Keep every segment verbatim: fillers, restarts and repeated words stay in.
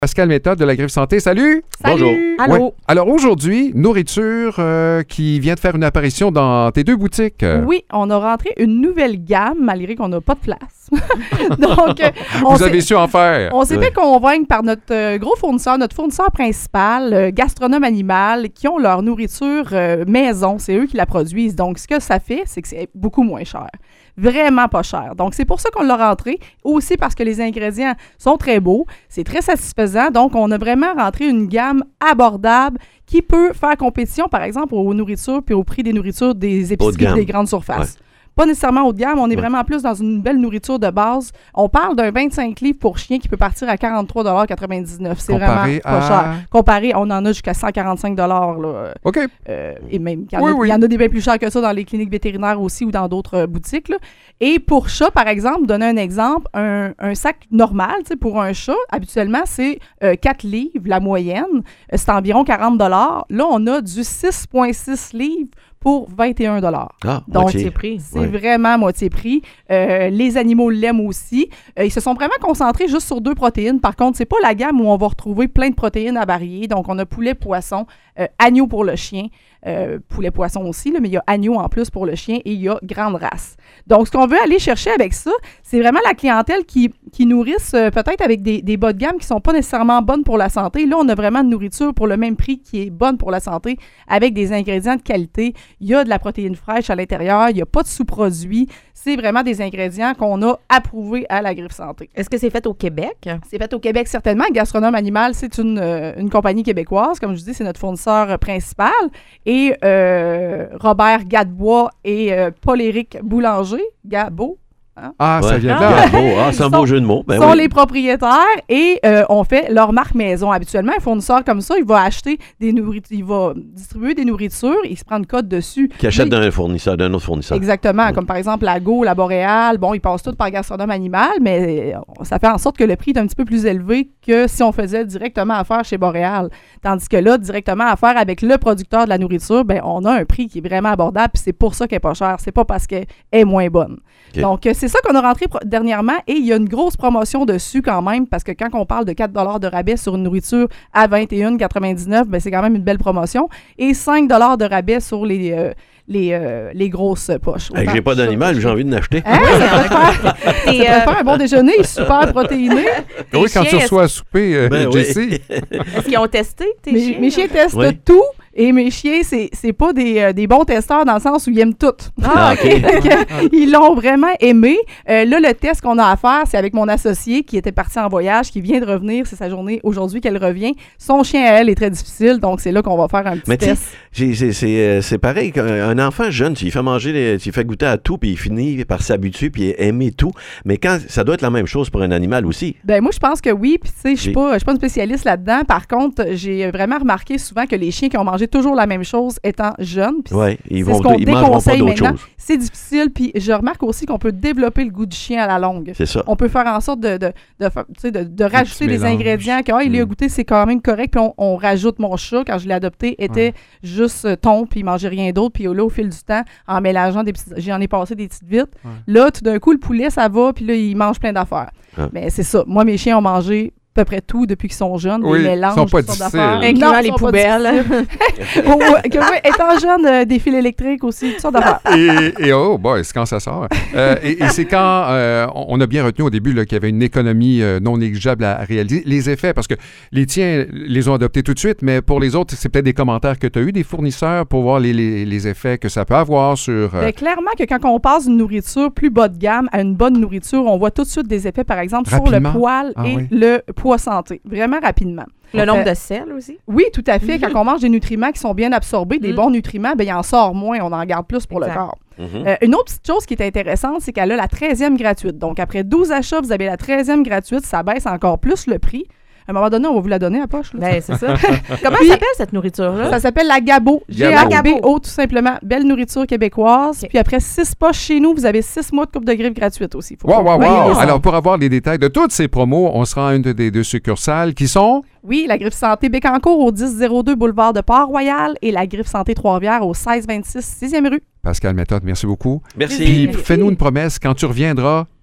Pascal Méthode de la Griffe Santé. Salut! Salut! Bonjour. Allô! Ouais. Alors aujourd'hui, nourriture euh, qui vient de faire une apparition dans tes deux boutiques. Oui, on a rentré une nouvelle gamme malgré qu'on n'a pas de place. Donc, euh, on Vous s'est, avez su en faire. on s'est Ouais. fait convaincre par notre euh, gros fournisseur, notre fournisseur principal, euh, Gastronome Animal, qui ont leur nourriture euh, maison. C'est eux qui la produisent. Donc, ce que ça fait, c'est que c'est beaucoup moins cher. Vraiment pas cher. Donc, c'est pour ça qu'on l'a rentré. Aussi parce que les ingrédients sont très beaux. C'est très satisfaisant. Donc, on a vraiment rentré une gamme abordable qui peut faire compétition, par exemple, aux nourritures puis au prix des nourritures des épiceries gamme. et des grandes surfaces. Pas nécessairement haut de gamme, on est Ouais. vraiment plus dans une belle nourriture de base. On parle d'un vingt-cinq livres pour chien qui peut partir à quarante-trois dollars quatre-vingt-dix-neuf. C'est Comparé vraiment pas à- cher. Comparé, on en a jusqu'à cent quarante-cinq dollars. Là. OK. Euh, et même, il y, en Oui, a- oui. il y en a des bien plus chers que ça dans les cliniques vétérinaires aussi ou dans d'autres euh, boutiques. Là. Et pour chat, par exemple, donner un exemple, un, un sac normal, tu sais, pour un chat, habituellement, c'est euh, quatre livres, la moyenne. Euh, c'est environ quarante dollars. Là, on a du six virgule six livres pour vingt et un dollars. Ah, Donc, moitié. c'est prix. C'est Ouais. vraiment moitié prix. Euh, les animaux l'aiment aussi. Euh, ils se sont vraiment concentrés juste sur deux protéines. Par contre, c'est pas la gamme où on va retrouver plein de protéines à varier. Donc, on a poulet, poisson, euh, agneau pour le chien, euh, poulet, poisson aussi, là, mais il y a agneau en plus pour le chien et il y a grande race. Donc, ce qu'on veut aller chercher avec ça, c'est vraiment la clientèle qui, qui nourrisse euh, peut-être avec des, des bas de gamme qui sont pas nécessairement bonnes pour la santé. Là, on a vraiment de nourriture pour le même prix qui est bonne pour la santé avec des ingrédients de qualité. Il y a de la protéine fraîche à l'intérieur, il n'y a pas de sous-produits. C'est vraiment des ingrédients qu'on a approuvés à la Griffe Santé. Est-ce que c'est fait au Québec? C'est fait au Québec, certainement. Gastronome Animal, c'est une, euh, une compagnie québécoise. Comme je dis, c'est notre fournisseur euh, principal. Et euh, Robert Gadebois et euh, Paul-Éric Boulanger, Gabo, Ah, ça Ouais. vient de Ah, là. beau. Ah, c'est un Ils beau sont- jeu de mots. Ben sont oui. les propriétaires et euh, on fait leur marque maison. Habituellement, un fournisseur comme ça, il va acheter des nourritures, il va distribuer des nourritures, il se prend une cote dessus. Qui achète Là, d'un fournisseur, d'un autre fournisseur. Exactement, Ouais. comme par exemple la Go, la Boréal. Bon, ils passent tous par Gastronome Animal, mais euh, ça fait en sorte que le prix est un petit peu plus élevé que si on faisait directement affaire chez Boréal. Tandis que là, directement affaire avec le producteur de la nourriture, ben on a un prix qui est vraiment abordable, puis c'est pour ça qu'elle est pas chère. C'est pas parce qu'elle est moins bonne. OK. Donc, euh, c'est ça qu'on a rentré pro- dernièrement et il y a une grosse promotion dessus quand même, parce que quand on parle de quatre dollars de rabais sur une nourriture à vingt et un quatre-vingt-dix-neuf, ben c'est quand même une belle promotion. Et cinq dollars de rabais sur les, euh, les, euh, les grosses poches. Hey, j'ai pas d'animal, mais j'ai envie de l'acheter. Hein, ça pourrait faire, ça Et, pourrait euh, faire un bon déjeuner super protéiné. Oui, quand tu chiens, reçois à souper, euh, Ben oui. Jessie. Est-ce qu'ils ont testé tes Mes, chiens? mes chiens testent Oui. tout et mes chiens, c'est, c'est pas des, euh, des bons testeurs dans le sens où ils aiment tout. Ah, OK. Fait que, ils l'ont vraiment aimé. Euh, là, le test qu'on a à faire, c'est avec mon associé qui était parti en voyage, qui vient de revenir. C'est sa journée aujourd'hui qu'elle revient. Son chien, à elle, est très difficile, donc c'est là qu'on va faire un petit Mais tu sais, test. j'ai- c'est- c'est euh, c'est pareil qu'un un enfant jeune, tu lui fais manger, les- tu lui fais goûter à tout, puis il finit par s'habituer, puis aimer tout. Mais quand ça doit être la même chose pour un animal aussi. Ben moi, je pense que oui. Puis, tu sais, je suis Oui. pas, je suis pas une spécialiste là-dedans. Par contre, j'ai vraiment remarqué souvent que les chiens qui ont mangé toujours la même chose étant jeunes, puis Ouais, ils c'est vont ce qu'on ils mangeront pas déconseille d'autre maintenant. chose. C'est difficile. Puis, je remarque aussi qu'on peut développer le goût du chien à la longue. C'est ça. On peut faire en sorte de, de, de, fa- tu sais, de, de rajouter petits des mélanges. ingrédients que, ah, il a Mm. goûté, c'est quand même correct. Puis on, on rajoute mon chat, quand je l'ai adopté, était juste euh, thon, puis il mangeait rien d'autre. Puis là, au fil du temps, en mélangeant des petites... J'en ai passé des petites vites. Ouais. Là, tout d'un coup, le poulet, ça va, puis là, il mange plein d'affaires. Ah. Mais c'est ça. Moi, mes chiens ont mangé à peu près tout depuis qu'ils sont jeunes. Oui, des mélanges, ils sont pas toutes sortes difficiles. d'affaires. Incluant Non, ils les sont pas poubelles. difficiles. Oh, ouais, que, ouais, étant jeune, euh, des fils électriques aussi, toutes sortes d'affaires. Et, et oh, boy, c'est quand ça sort. Euh, et et c'est quand euh, on a bien retenu au début là, qu'il y avait une économie euh, non négligeable à, à réaliser. Les effets, parce que les tiens les ont adoptés tout de suite, mais pour les autres, c'est peut-être des commentaires que tu as eu des fournisseurs pour voir les, les, les effets que ça peut avoir sur... euh, Ben, clairement que quand on passe d'une nourriture plus bas de gamme à une bonne nourriture, on voit tout de suite des effets, par exemple, Rapidement? sur le poil Ah et oui. le poids santé. Vraiment rapidement. Le nombre Euh, de sel aussi? Oui, tout à fait. Quand on mange des nutriments qui sont bien absorbés, des Mm. bons nutriments, ben, il en sort moins, on en garde plus pour Exact. le corps. Mhm. Euh, une autre petite chose qui est intéressante, c'est qu'elle a la treizième gratuite. Donc, après douze achats, vous avez la treizième gratuite. Ça baisse encore plus le prix. À un moment donné, on va vous la donner à poche. Là. Ben, c'est ça. Comment Puis- ça s'appelle cette nourriture-là? Ça s'appelle la Gabo. Gabo. G A B O, tout simplement. Belle nourriture québécoise. Ok. Puis après six poches chez nous, vous avez six mois de coupe de griffe gratuite aussi. Faut Wow, qu'on- wow, Oui, wow! les autres. Alors, pour avoir les détails de toutes ces promos, on se rend à une des deux succursales qui sont... Oui, la Griffe Santé Bécancour au dix zéro deux boulevard de Port-Royal et la Griffe Santé Trois-Rivières au seize vingt-six sixième rue. Pascal Méthode, merci beaucoup. Merci. Puis, Merci. fais-nous une promesse, quand tu reviendras,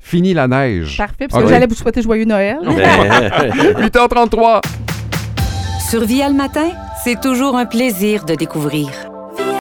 Fini la neige. Parfait, parce que Ok. j'allais vous souhaiter joyeux Noël. Ben, huit heures trente-trois. Sur Via le matin, c'est toujours un plaisir de découvrir.